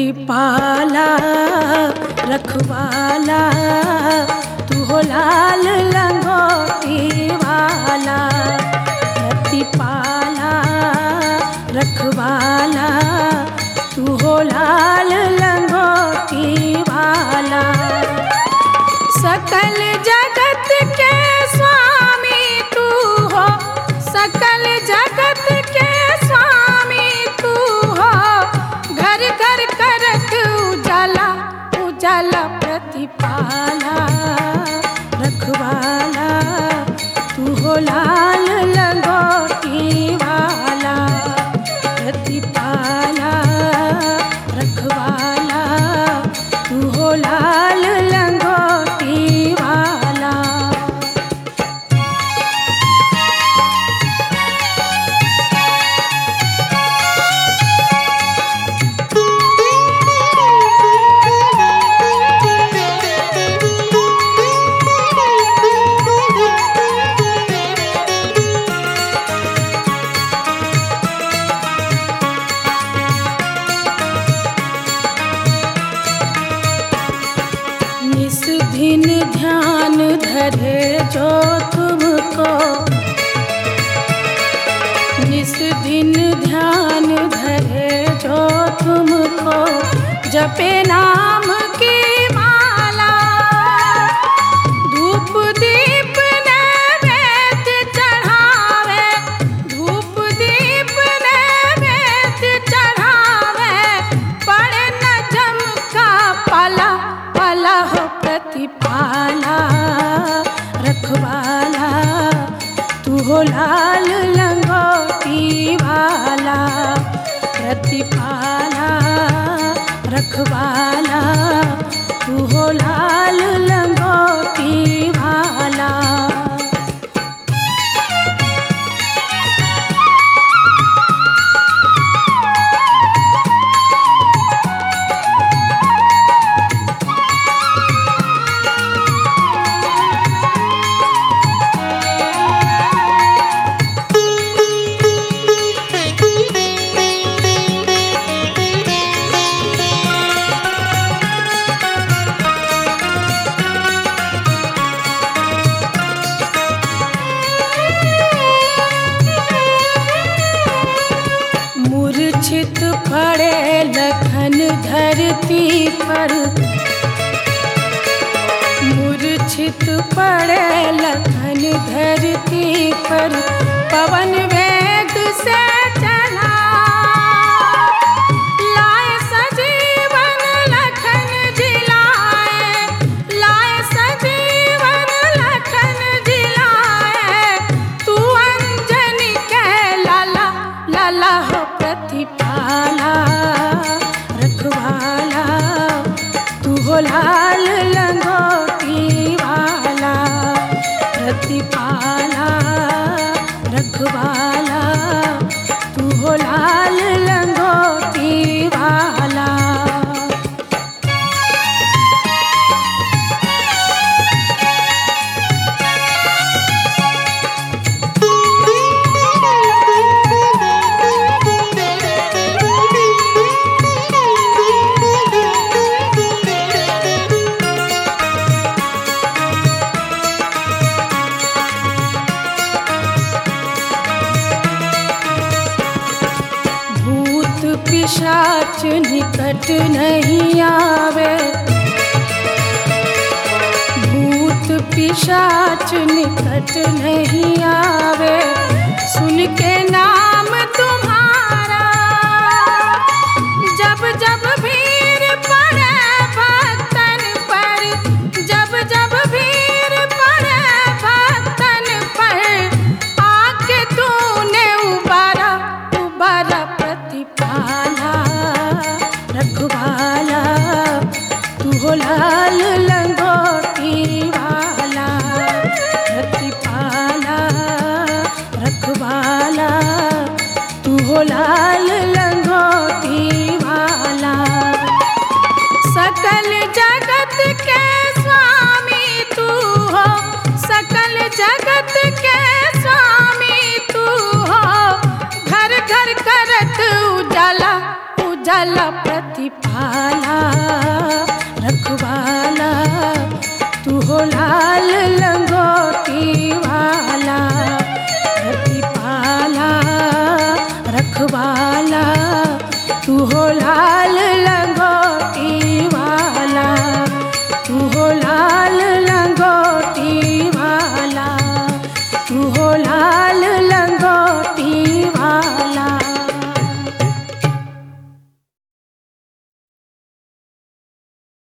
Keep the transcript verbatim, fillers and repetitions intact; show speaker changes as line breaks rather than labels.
प्रतिपाला रखवाला तू हो लाल लंगोटी वाला। प्रतिपाला रखवाला तू हो लाल लंगोटी वाला। सकल जगत के स्वामी तू हो, सकल जगत के स्वामी तू हो। घर घर करत उजाला उजाला प्रतिपाला रखवाला तू हो लाल लंगोटी वाला। प्रतिपाला रखवाला तू हो लाल लंगोटी वाला। निस दिन ध्यान धरे जो तुमको, निस दिन ध्यान धरे जो तुमको। जपे नाम की माला, धूप दीप नैवेद्य चढ़ावे, धूप दीप नैवेद्य चढ़ावे। पड़े न जमका पाला पाला हो प्रतिपाला रखवाला तू हो लाल लंगोटी वाला। प्रतिपाला रखवाला तू हो लाल लंगोटी वाला। मूर्छित पड़े लखन धरती पर, मूर्छित पड़े लखन धरती पर। पवन वेग से चला लाए सजीवन लखन जिलाए, लाए सजीवन लखन जिलाए। तू अंजनी के लाला लाला हो प्रतिपाला रखवाला तू हो लाल लंगोटी वाला। प्रतिपाला रखवाला तू हो लाल लंगोटी वाला। पिशाच निकट नहीं आवे, भूत पिशाच निकट नहीं आवे। सुन के नाम तुम्हारा जब जब भीड़ पड़े भक्तन पर, जब जब भीड़ पड़े भक्तन पर। आके तूने उबारा उबारा प्रतिपाला रखवाला तू हो लाल लंगोटी वाला। प्रतिपाला रखवाला तू हो लाल लंगोटी वाला। सकल जगत के स्वामी तू हो, सकल जगत के स्वामी तू हो। घर घर करत उजाला उजाला प्रति पाला रखवाला तू हो लाल लंगोटी वाला। धरती पाला रखवाला तू हो लाल